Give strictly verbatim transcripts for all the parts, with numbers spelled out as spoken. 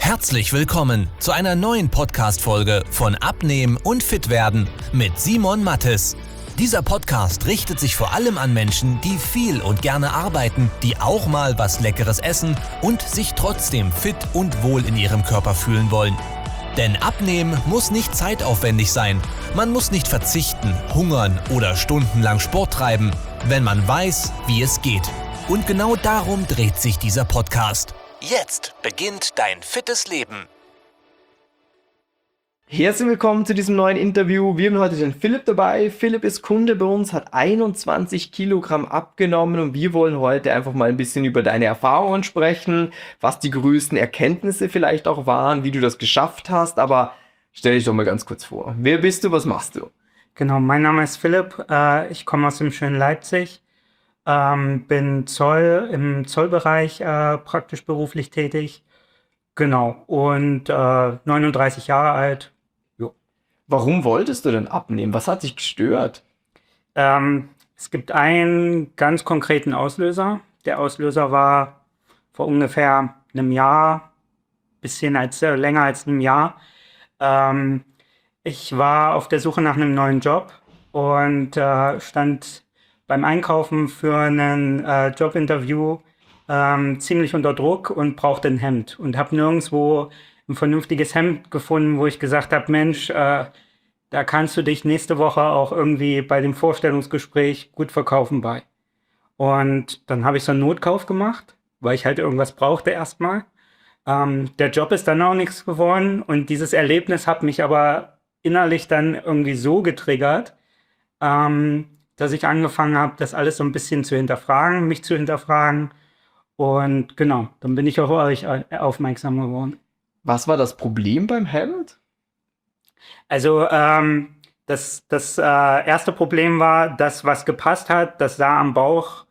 Herzlich willkommen zu einer neuen Podcast-Folge von Abnehmen und Fitwerden mit Simon Mattes. Dieser Podcast richtet sich vor allem an Menschen, die viel und gerne arbeiten, die auch mal was Leckeres essen und sich trotzdem fit und wohl in ihrem Körper fühlen wollen. Denn Abnehmen muss nicht zeitaufwendig sein. Man muss nicht verzichten, hungern oder stundenlang Sport treiben, wenn man weiß, wie es geht. Und genau darum dreht sich dieser Podcast. Jetzt beginnt dein fittes Leben. Herzlich willkommen zu diesem neuen Interview. Wir haben heute den Philipp dabei. Philipp ist Kunde bei uns, hat einundzwanzig Kilogramm abgenommen und wir wollen heute einfach mal ein bisschen über deine Erfahrungen sprechen, was die größten Erkenntnisse vielleicht auch waren, wie du das geschafft hast. Aber stell dich doch mal ganz kurz vor. Wer bist du, was machst du? Genau, mein Name ist Philipp. Äh, ich komme aus dem schönen Leipzig. Ähm, bin Zoll im Zollbereich äh, praktisch beruflich tätig. Genau, und äh, neununddreißig Jahre alt. Jo. Warum wolltest du denn abnehmen? Was hat dich gestört? Ähm, es gibt einen ganz konkreten Auslöser. Der Auslöser war vor ungefähr einem Jahr, bisschen als, äh, länger als einem Jahr. Ähm, ich war auf der Suche nach einem neuen Job und äh, stand beim Einkaufen für ein äh, Jobinterview ähm, ziemlich unter Druck und brauchte ein Hemd und habe nirgendwo ein vernünftiges Hemd gefunden, wo ich gesagt habe, Mensch, äh, da kannst du dich nächste Woche auch irgendwie bei dem Vorstellungsgespräch gut verkaufen bei. Und dann habe ich so einen Notkauf gemacht, weil ich halt irgendwas brauchte erstmal. Ähm, der Job ist dann auch nichts geworden und dieses Erlebnis hat mich aber innerlich dann irgendwie so getriggert, ähm, dass ich angefangen habe, das alles so ein bisschen zu hinterfragen, mich zu hinterfragen. Und genau, dann bin ich auf euch aufmerksam geworden. Was war das Problem beim Hemd? Also ähm, das, das äh, erste Problem war, das, was gepasst hat, das sah am Bauch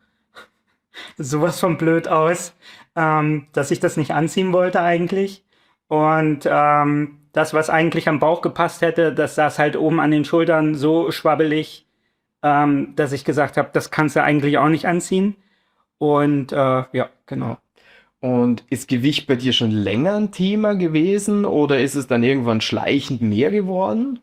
sowas von blöd aus, ähm, dass ich das nicht anziehen wollte eigentlich. Und ähm, das, was eigentlich am Bauch gepasst hätte, das saß halt oben an den Schultern so schwabbelig, Ähm, dass ich gesagt habe, das kannst du eigentlich auch nicht anziehen. Und äh, ja, genau. Und ist Gewicht bei dir schon länger ein Thema gewesen oder ist es dann irgendwann schleichend mehr geworden?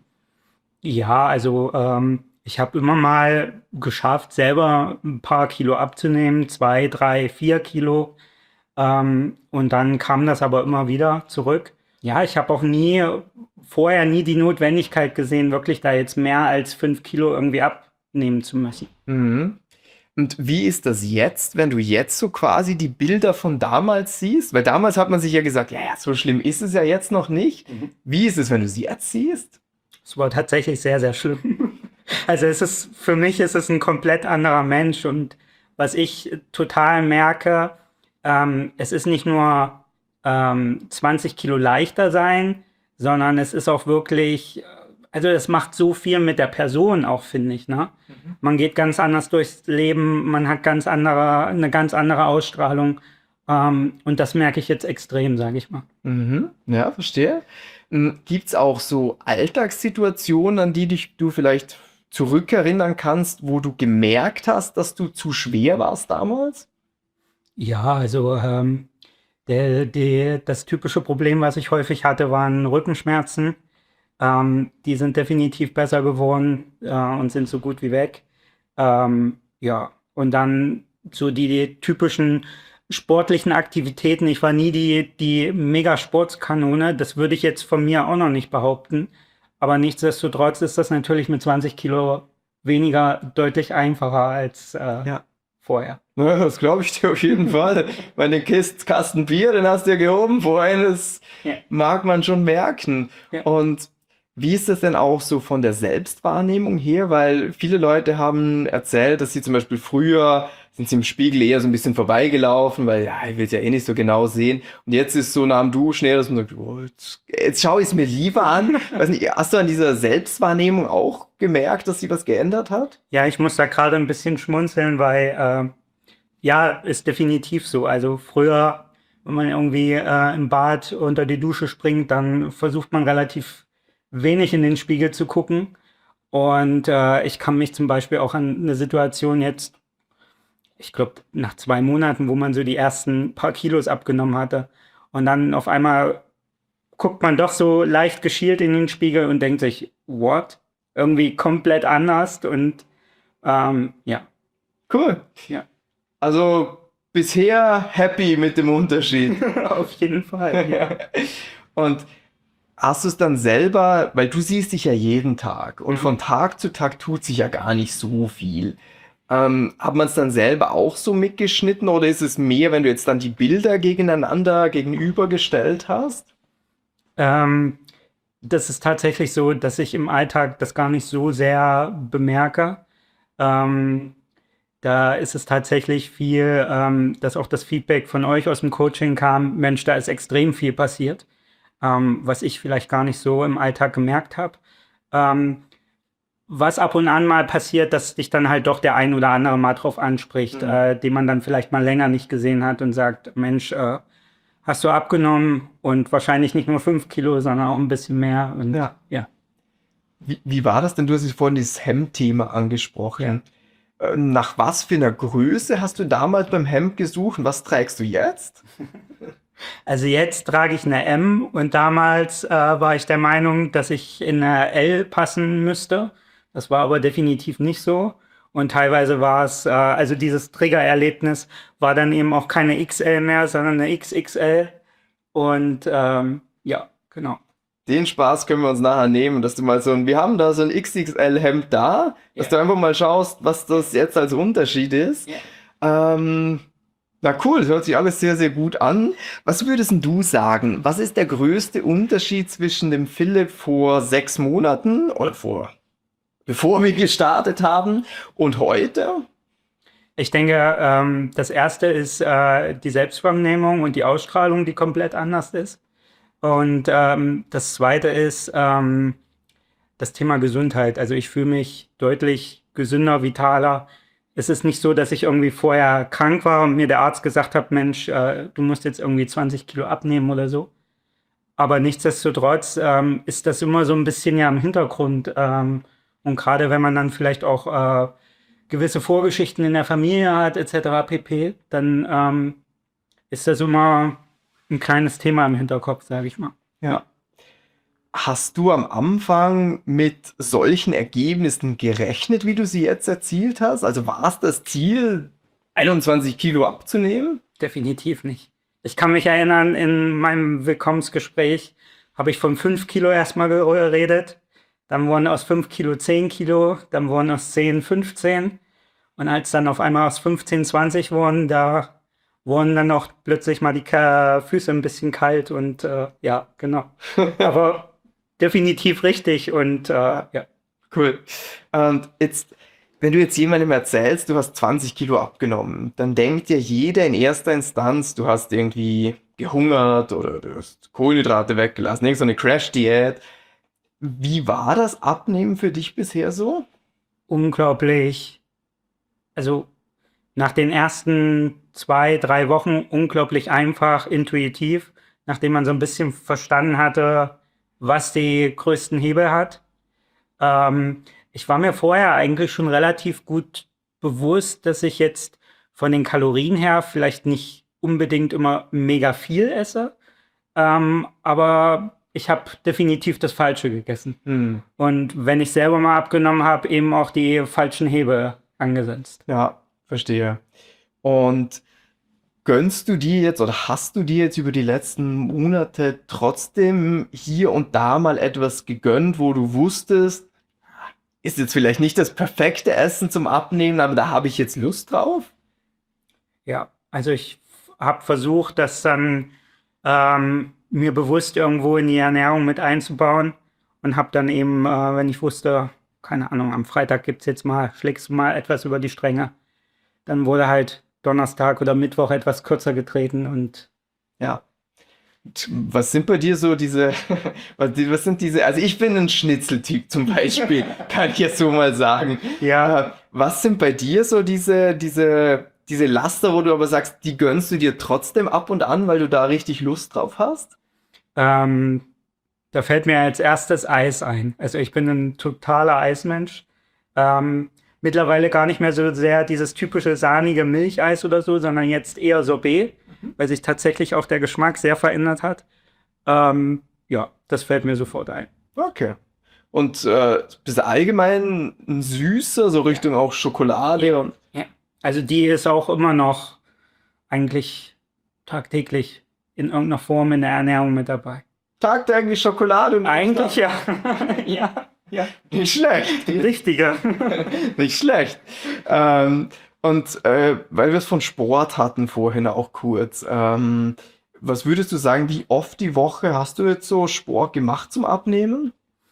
Ja, also ähm, ich habe immer mal geschafft, selber ein paar Kilo abzunehmen, zwei, drei, vier Kilo. Ähm, und dann kam das aber immer wieder zurück. Ja, ich habe auch nie, vorher nie die Notwendigkeit gesehen, wirklich da jetzt mehr als fünf Kilo irgendwie abnehmen zu müssen. Mhm. Und wie ist das jetzt, wenn du jetzt so quasi die Bilder von damals siehst? Weil damals hat man sich ja gesagt, ja, ja, so schlimm ist es ja jetzt noch nicht. Mhm. Wie ist es, wenn du sie jetzt siehst? Es war tatsächlich sehr, sehr schlimm. Also es ist, für mich ist es ein komplett anderer Mensch und was ich total merke, ähm, es ist nicht nur ähm, zwanzig Kilo leichter sein, sondern es ist auch wirklich, also es macht so viel mit der Person auch, finde ich, ne? Mhm. Man geht ganz anders durchs Leben, man hat ganz andere, eine ganz andere Ausstrahlung ähm, und das merke ich jetzt extrem, sage ich mal. Mhm. Ja, verstehe. Gibt es auch so Alltagssituationen, an die dich du vielleicht zurückerinnern kannst, wo du gemerkt hast, dass du zu schwer warst damals? Ja, also ähm, der, der, das typische Problem, was ich häufig hatte, waren Rückenschmerzen. Ähm, die sind definitiv besser geworden äh, und sind so gut wie weg. Ähm, ja, und dann so die, die typischen sportlichen Aktivitäten. Ich war nie die, die Mega-Sportskanone. Das würde ich jetzt von mir auch noch nicht behaupten. Aber nichtsdestotrotz ist das natürlich mit zwanzig Kilo weniger deutlich einfacher als äh, Ja. vorher. Ja, das glaube ich dir auf jeden Fall. Meine Kist, Kasten Bier, den hast du ja gehoben vorhin, das Ja. mag man schon merken. Ja. Und wie ist das denn auch so von der Selbstwahrnehmung her? Weil viele Leute haben erzählt, dass sie zum Beispiel früher sind sie im Spiegel eher so ein bisschen vorbeigelaufen, weil ja, ich will es ja eh nicht so genau sehen. Und jetzt ist so nach dem Duschen eher, dass man sagt, oh, jetzt, jetzt schaue ich es mir lieber an. Weiß nicht, hast du an dieser Selbstwahrnehmung auch gemerkt, dass sie was geändert hat? Ja, ich muss da gerade ein bisschen schmunzeln, weil äh, ja, ist definitiv so. Also früher, wenn man irgendwie äh, im Bad unter die Dusche springt, dann versucht man relativ wenig in den Spiegel zu gucken. Und äh, ich kann mich zum Beispiel auch an eine Situation jetzt, ich glaube, nach zwei Monaten, wo man so die ersten paar Kilos abgenommen hatte und dann auf einmal guckt man doch so leicht geschielt in den Spiegel und denkt sich, what? Irgendwie komplett anders und ähm, ja. Cool. Ja. Also bisher happy mit dem Unterschied. Auf jeden Fall, ja. Und hast du es dann selber, weil du siehst dich ja jeden Tag und Mhm. von Tag zu Tag tut sich ja gar nicht so viel. Ähm, hat man es dann selber auch so mitgeschnitten oder ist es mehr, wenn du jetzt dann die Bilder gegeneinander gegenübergestellt hast? Ähm, das ist tatsächlich so, dass ich im Alltag das gar nicht so sehr bemerke. Ähm, da ist es tatsächlich viel, ähm, dass auch das Feedback von euch aus dem Coaching kam, Mensch, da ist extrem viel passiert, ähm, was ich vielleicht gar nicht so im Alltag gemerkt habe. Ähm, was ab und an mal passiert, dass dich dann halt doch der ein oder andere mal drauf anspricht, Mhm. äh, den man dann vielleicht mal länger nicht gesehen hat und sagt, Mensch, äh, hast du abgenommen und wahrscheinlich nicht nur fünf Kilo, sondern auch ein bisschen mehr. Und Ja. ja. Wie, wie war das denn? Du hast jetzt vorhin dieses Hemdthema angesprochen. Äh, Nach was für einer Größe hast du damals beim Hemd gesucht und was trägst du jetzt? Also jetzt trage ich eine M und damals äh, war ich der Meinung, dass ich in eine L passen müsste. Das war aber definitiv nicht so. Und teilweise war es, äh, also dieses Triggererlebnis war dann eben auch keine X L mehr, sondern eine X X L. Und ähm, ja, genau. Den Spaß können wir uns nachher nehmen, dass du mal so ein, wir haben da so ein X X L-Hemd da, dass Ja. du einfach mal schaust, was das jetzt als Unterschied ist. Ja. Ähm, na cool, das hört sich alles sehr, sehr gut an. Was würdest denn du sagen? Was ist der größte Unterschied zwischen dem Philipp vor sechs Monaten oder vor, bevor wir gestartet haben und heute? Ich denke, ähm, das erste ist äh, die Selbstwahrnehmung und die Ausstrahlung, die komplett anders ist. Und ähm, das zweite ist ähm, das Thema Gesundheit. Also ich fühle mich deutlich gesünder, vitaler. Es ist nicht so, dass ich irgendwie vorher krank war und mir der Arzt gesagt hat, Mensch, äh, du musst jetzt irgendwie zwanzig Kilo abnehmen oder so. Aber nichtsdestotrotz ähm, ist das immer so ein bisschen ja im Hintergrund. Ähm, und gerade wenn man dann vielleicht auch äh, gewisse Vorgeschichten in der Familie hat, et cetera pp., dann ähm, ist das immer ein kleines Thema im Hinterkopf, sage ich mal. Ja. Hast du am Anfang mit solchen Ergebnissen gerechnet, wie du sie jetzt erzielt hast? Also war es das Ziel, einundzwanzig Kilo abzunehmen? Definitiv nicht. Ich kann mich erinnern, in meinem Willkommensgespräch habe ich von fünf Kilo erstmal geredet. Dann wurden aus fünf Kilo zehn Kilo, dann wurden aus zehn fünfzehn. Und als dann auf einmal aus fünfzehn zwanzig wurden, da wurden dann auch plötzlich mal die Ka- Füße ein bisschen kalt und äh, ja, genau. Aber definitiv richtig und äh, ja. Cool. Und jetzt, wenn du jetzt jemandem erzählst, du hast zwanzig Kilo abgenommen, dann denkt ja jeder in erster Instanz, du hast irgendwie gehungert oder du hast Kohlenhydrate weggelassen, irgend so eine Crash-Diät. Wie war das Abnehmen für dich bisher so? Unglaublich, also nach den ersten zwei, drei Wochen unglaublich einfach, intuitiv, nachdem man so ein bisschen verstanden hatte, was die größten Hebel hat. Ähm, ich war mir vorher eigentlich schon relativ gut bewusst, dass ich jetzt von den Kalorien her vielleicht nicht unbedingt immer mega viel esse, ähm, aber ich habe definitiv das Falsche gegessen. Hm. Und wenn ich selber mal abgenommen habe, eben auch die falschen Hebel angesetzt. Ja, verstehe. Und gönnst du dir jetzt oder hast du dir jetzt über die letzten Monate trotzdem hier und da mal etwas gegönnt, wo du wusstest, ist jetzt vielleicht nicht das perfekte Essen zum Abnehmen, aber da habe ich jetzt Lust drauf? Ja, also ich habe versucht, das dann ähm, mir bewusst irgendwo in die Ernährung mit einzubauen und habe dann eben, äh, wenn ich wusste, keine Ahnung, am Freitag gibt's jetzt mal, schlägst du mal etwas über die Stränge, dann wurde halt Donnerstag oder Mittwoch etwas kürzer getreten und Ja. Und was sind bei dir so diese, was, was sind diese, also ich bin ein Schnitzeltyp zum Beispiel, kann ich jetzt so mal sagen. ja, Äh, Was sind bei dir so diese, diese, diese Laster, wo du aber sagst, die gönnst du dir trotzdem ab und an, weil du da richtig Lust drauf hast? ähm, da fällt mir als erstes Eis ein. Also ich bin ein totaler Eismensch. Ähm, mittlerweile gar nicht mehr so sehr dieses typische sahnige Milcheis oder so, sondern jetzt eher Sorbet, weil sich tatsächlich auch der Geschmack sehr verändert hat. Ähm, Ja, das fällt mir sofort ein. Okay. Und äh, bist du allgemein ein Süßer, so Richtung auch Schokolade? Und Ja. Also die ist auch immer noch eigentlich tagtäglich in irgendeiner Form in der Ernährung mit dabei. tagtäglich Schokolade? Und Eigentlich ja. ja, ja. Nicht schlecht. Die richtige. Nicht schlecht. Ähm, und äh, weil wir es von Sport hatten vorhin auch kurz, ähm, was würdest du sagen, wie oft die Woche hast du jetzt so Sport gemacht zum Abnehmen?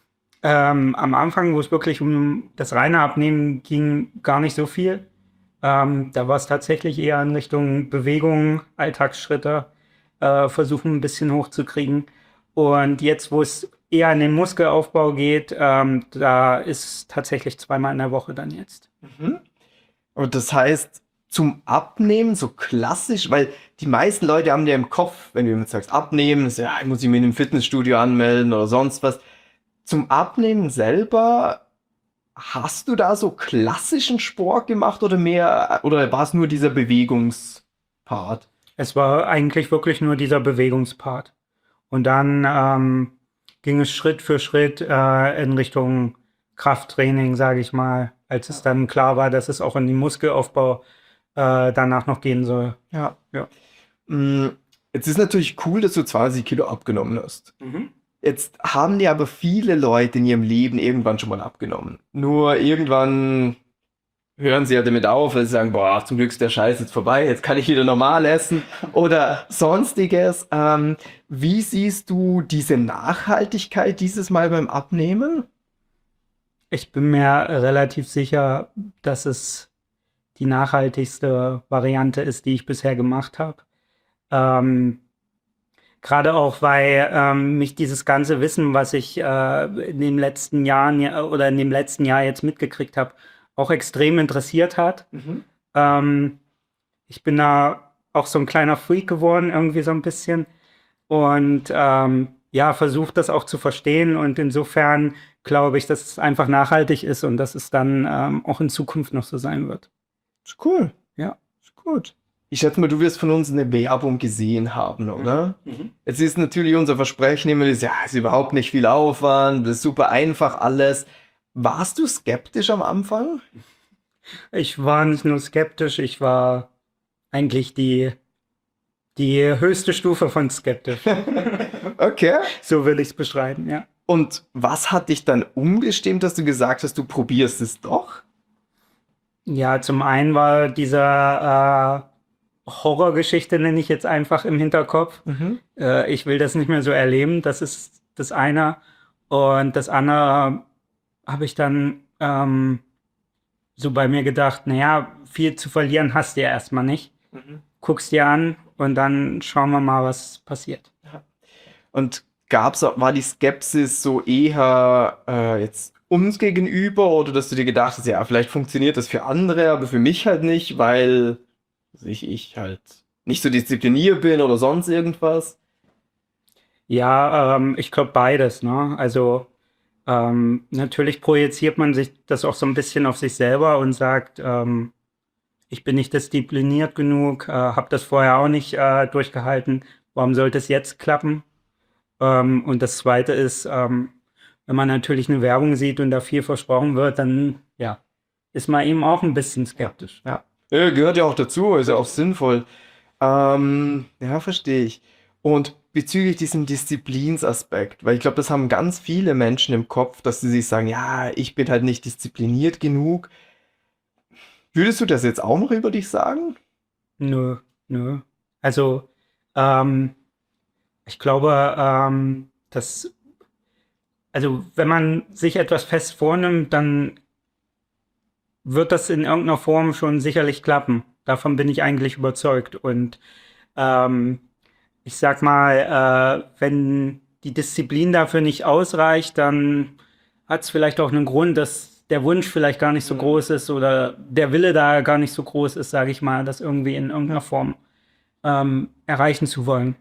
Ähm, am Anfang, wo es wirklich um das reine Abnehmen ging, gar nicht so viel. Ähm, da war es tatsächlich eher in Richtung Bewegung, Alltagsschritte, äh, versuchen ein bisschen hochzukriegen. Und jetzt, wo es eher in den Muskelaufbau geht, ähm, da ist tatsächlich zweimal in der Woche dann jetzt. Mhm. Und das heißt, zum Abnehmen, so klassisch, weil die meisten Leute haben ja im Kopf, wenn du jetzt sagst, abnehmen, ist, ja, ich muss ich mich in einem Fitnessstudio anmelden oder sonst was. Zum Abnehmen selber, hast du da so klassischen Sport gemacht oder mehr, oder war es nur dieser Bewegungspart? Es war eigentlich wirklich nur dieser Bewegungspart. Und dann ähm, ging es Schritt für Schritt äh, in Richtung Krafttraining, sage ich mal, als es dann klar war, dass es auch in den Muskelaufbau äh, danach noch gehen soll. Ja. Ja. Mm, Jetzt ist natürlich cool, dass du zwanzig Kilo abgenommen hast. Jetzt haben die aber viele Leute in ihrem Leben irgendwann schon mal abgenommen. Nur irgendwann hören sie ja damit auf, weil sie sagen, boah, zum Glück ist der Scheiß jetzt vorbei, jetzt kann ich wieder normal essen oder sonstiges. Ähm, wie siehst du diese Nachhaltigkeit dieses Mal beim Abnehmen? Ich bin mir relativ sicher, dass es die nachhaltigste Variante ist, die ich bisher gemacht habe. Ähm, Gerade auch, weil ähm, mich dieses ganze Wissen, was ich äh, in den letzten Jahren ja- oder in dem letzten Jahr jetzt mitgekriegt habe, auch extrem interessiert hat. Ähm, ich bin da auch so ein kleiner Freak geworden, irgendwie so ein bisschen. Und ähm, ja, versucht das auch zu verstehen. Und insofern glaube ich, dass es einfach nachhaltig ist und dass es dann ähm, auch in Zukunft noch so sein wird. Ist cool, Ja. ist gut. Ich schätze mal, du wirst von uns eine Werbung gesehen haben, oder? Jetzt ist natürlich unser Versprechen immer, das, ja, ist überhaupt nicht viel Aufwand, das ist super einfach alles. Warst du skeptisch am Anfang? Ich war nicht nur skeptisch, ich war eigentlich die, die höchste Stufe von skeptisch. Okay. So will ich es beschreiben, ja. Und was hat dich dann umgestimmt, dass du gesagt hast, du probierst es doch? Ja, zum einen war dieser äh, Horrorgeschichte, nenne ich jetzt einfach im Hinterkopf. Äh, ich will das nicht mehr so erleben, das ist das eine. Und das andere habe ich dann ähm, so bei mir gedacht, naja, viel zu verlieren hast du ja erstmal nicht. Guckst dir an und dann schauen wir mal, was passiert. Und gab's, auch- war die Skepsis so eher äh, jetzt uns gegenüber oder dass du dir gedacht hast, ja, vielleicht funktioniert das für andere, aber für mich halt nicht, weil also ich, ich halt nicht so diszipliniert bin oder sonst irgendwas? Ja, ähm, ich glaube beides, ne? Also ähm, natürlich projiziert man sich das auch so ein bisschen auf sich selber und sagt, ähm, ich bin nicht diszipliniert genug, äh, habe das vorher auch nicht äh, durchgehalten. Warum sollte es jetzt klappen? Ähm, und das Zweite ist, ähm, wenn man natürlich eine Werbung sieht und da viel versprochen wird, dann ja, ist man eben auch ein bisschen skeptisch. Ja. Ja, gehört ja auch dazu, ist ja auch sinnvoll. Ähm, ja, verstehe ich. Und bezüglich diesem Disziplinsaspekt, weil ich glaube, das haben ganz viele Menschen im Kopf, dass sie sich sagen, ja, ich bin halt nicht diszipliniert genug. Würdest du das jetzt auch noch über dich sagen? Nö, nö. Also, ähm, ich glaube, ähm, dass, also wenn man sich etwas fest vornimmt, dann wird das in irgendeiner Form schon sicherlich klappen. Davon bin ich eigentlich überzeugt. Und ähm, ich sag mal, äh, wenn die Disziplin dafür nicht ausreicht, dann hat es vielleicht auch einen Grund, dass der Wunsch vielleicht gar nicht so groß ist oder der Wille da gar nicht so groß ist, sage ich mal, das irgendwie in irgendeiner Form ähm, erreichen zu wollen.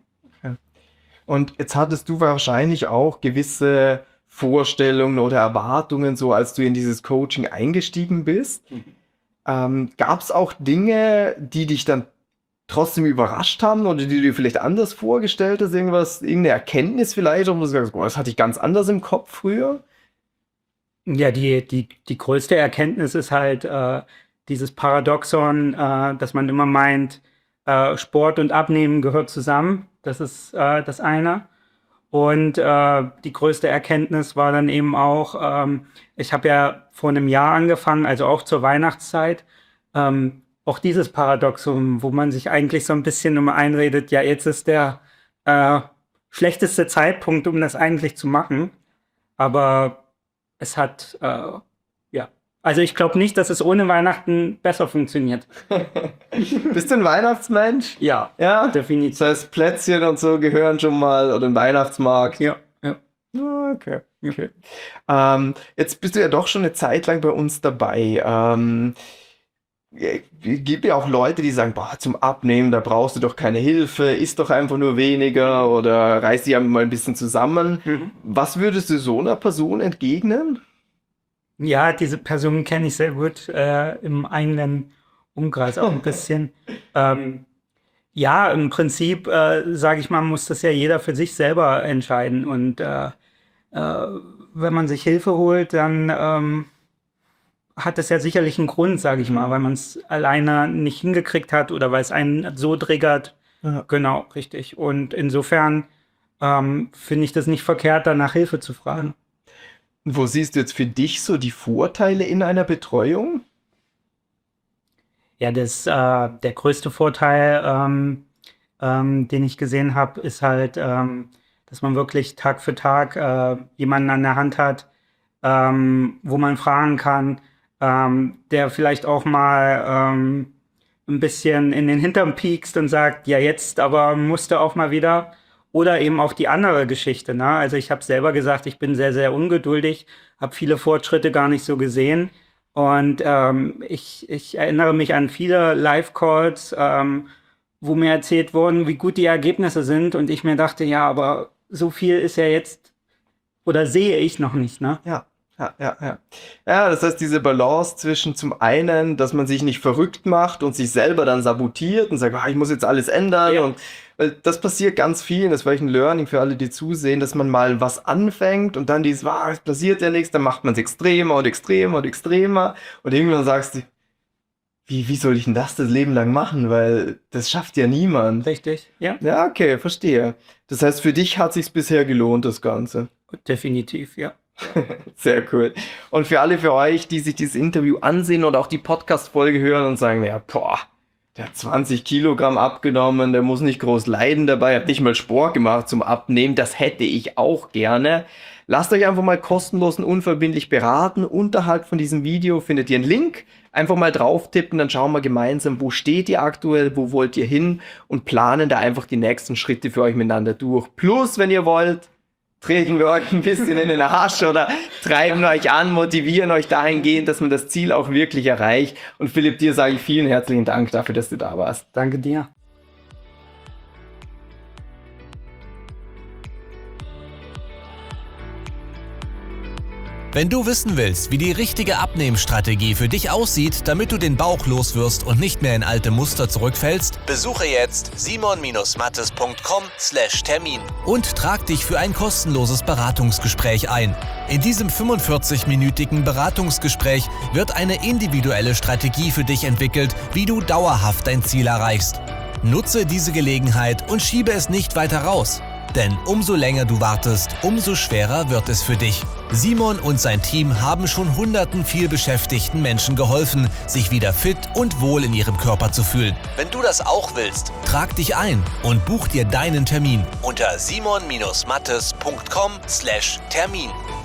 Und jetzt hattest du wahrscheinlich auch gewisse Vorstellungen oder Erwartungen, so als du in dieses Coaching eingestiegen bist. Ähm, gab es auch Dinge, die dich dann trotzdem überrascht haben oder die du dir vielleicht anders vorgestellt hast? Irgendwas, irgendeine Erkenntnis vielleicht, wo du sagst, boah, das hatte ich ganz anders im Kopf früher? Ja, die, die, die größte Erkenntnis ist halt äh, dieses Paradoxon, äh, dass man immer meint, äh, Sport und Abnehmen gehört zusammen. Das ist äh, das eine. Und äh, die größte Erkenntnis war dann eben auch, ähm, ich habe ja vor einem Jahr angefangen, also auch zur Weihnachtszeit, ähm, auch dieses Paradoxon, wo man sich eigentlich so ein bisschen immer einredet, ja, jetzt ist der äh, schlechteste Zeitpunkt, um das eigentlich zu machen. Aber es hat, äh, ja, also ich glaube nicht, dass es ohne Weihnachten besser funktioniert. Bist du ein Weihnachtsmensch? Ja, Ja? definitiv. Das heißt, Plätzchen und so gehören schon mal oder ein Weihnachtsmarkt. Ja, ja. Ah, okay, okay. Ähm, jetzt bist du ja doch schon eine Zeit lang bei uns dabei. Ähm, es gibt ja auch Leute, die sagen, boah, zum Abnehmen, da brauchst du doch keine Hilfe, isst doch einfach nur weniger oder reiß dich einfach mal ein bisschen zusammen. Mhm. Was würdest du so einer Person entgegnen? Ja, diese Person kenne ich sehr gut äh, im eigenen Umkreis auch ein bisschen. Ähm, ja, im Prinzip, äh, sage ich mal, muss das ja jeder für sich selber entscheiden. Und äh, äh, wenn man sich Hilfe holt, dann ähm, hat das ja sicherlich einen Grund, sage ich mal, weil man es alleine nicht hingekriegt hat oder weil es einen so triggert. Ja. Genau, richtig. Und insofern ähm, finde ich das nicht verkehrt, da nach Hilfe zu fragen. Wo siehst du jetzt für dich so die Vorteile in einer Betreuung? Ja, das, äh, der größte Vorteil, ähm, ähm, den ich gesehen habe, ist halt, ähm, dass man wirklich Tag für Tag äh, jemanden an der Hand hat, ähm, wo man fragen kann, ähm, der vielleicht auch mal ähm, ein bisschen in den Hintern piekst und sagt, ja jetzt, aber musste auch mal wieder. Oder eben auch die andere Geschichte, ne? Also ich habe selber gesagt, ich bin sehr, sehr ungeduldig, habe viele Fortschritte gar nicht so gesehen. Und ähm, ich, ich erinnere mich an viele Live-Calls, ähm, wo mir erzählt wurden, wie gut die Ergebnisse sind. Und ich mir dachte, ja, aber so viel ist ja jetzt, oder sehe ich noch nicht, ne? Ja, ja, ja, ja. Ja, das heißt, diese Balance zwischen zum einen, dass man sich nicht verrückt macht und sich selber dann sabotiert und sagt, ah, ich muss jetzt alles ändern. Ja. Und weil das passiert ganz vielen, das war ein Learning für alle, die zusehen, dass man mal was anfängt und dann dieses, ah, es passiert ja nichts, dann macht man es extremer und extremer und extremer. Und irgendwann sagst du, wie, wie soll ich denn das das Leben lang machen? Weil das schafft ja niemand. Richtig, ja, Ja, okay, verstehe. Das heißt, für dich hat sich's bisher gelohnt, das Ganze. definitiv, ja. Sehr cool. Und für alle für euch, die sich dieses Interview ansehen oder auch die Podcast-Folge hören und sagen, ja, boah, der hat zwanzig Kilogramm abgenommen, der muss nicht groß leiden dabei, hat nicht mal Sport gemacht zum Abnehmen, das hätte ich auch gerne. Lasst euch einfach mal kostenlos und unverbindlich beraten. Unterhalb von diesem Video findet ihr einen Link. Einfach mal drauf tippen, dann schauen wir gemeinsam, wo steht ihr aktuell, wo wollt ihr hin und planen da einfach die nächsten Schritte für euch miteinander durch. Plus, wenn ihr wollt, treten wir euch ein bisschen in den Arsch oder treiben euch an, motivieren euch dahingehend, dass man das Ziel auch wirklich erreicht. Und Philipp, dir sage ich vielen herzlichen Dank dafür, dass du da warst. Danke dir. Wenn du wissen willst, wie die richtige Abnehmstrategie für dich aussieht, damit du den Bauch loswirst und nicht mehr in alte Muster zurückfällst, besuche jetzt simon mattes punkt com slash Termin und trag dich für ein kostenloses Beratungsgespräch ein. In diesem fünfundvierzig-minütigen Beratungsgespräch wird eine individuelle Strategie für dich entwickelt, wie du dauerhaft dein Ziel erreichst. Nutze diese Gelegenheit und schiebe es nicht weiter raus. Denn umso länger du wartest, umso schwerer wird es für dich. Simon und sein Team haben schon hunderten vielbeschäftigten Menschen geholfen, sich wieder fit und wohl in ihrem Körper zu fühlen. Wenn du das auch willst, trag dich ein und buch dir deinen Termin unter simon mattes punkt com slash Termin.